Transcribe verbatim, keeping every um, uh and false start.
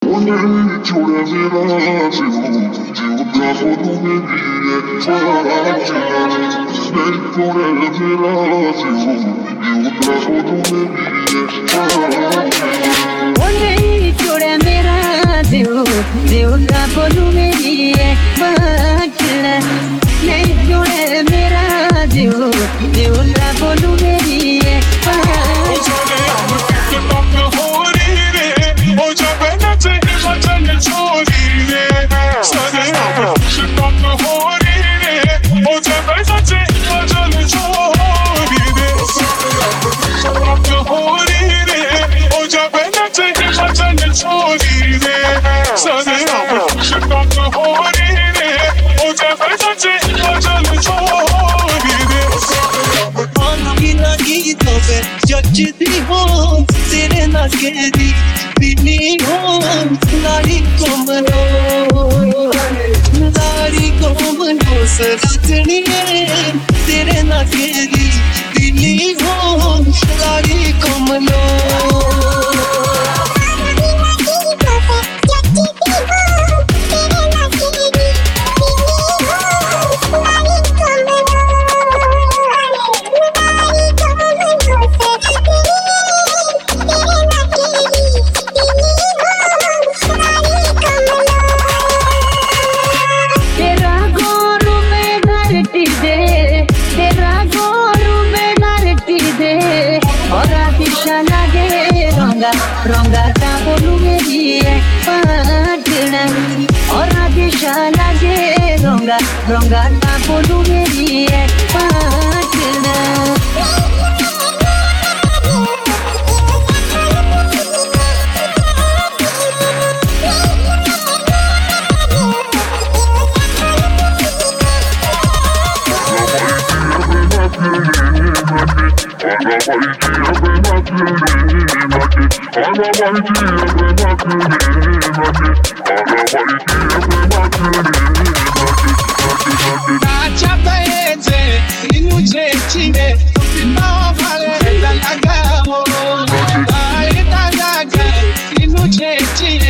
छोड़े मेरा जीव जीवता को तू मेरी है बाचना नहीं छोड़े मेरा जीव जीवता को तू मेरी है बाचना नहीं छोड़े मेरा जीव जीवता को तू मेरी है बाचना नहीं छोड़े मेरा जीव जीवता को तू मेरी है जचती हो तेरे नगेरी पीनी हो लाड़ी कोमलो लाड़ी कोमलो सजनी तेरे नगेरी पीनी हो लाड़ी कोमलो रंगा बोलू मेरी है पाटना और दिशा लगे रंगा रंगा बोलू मेरी है Patna Tacha paese, inuce cine, no vale la lagamo. Ai talaga, inuce cine.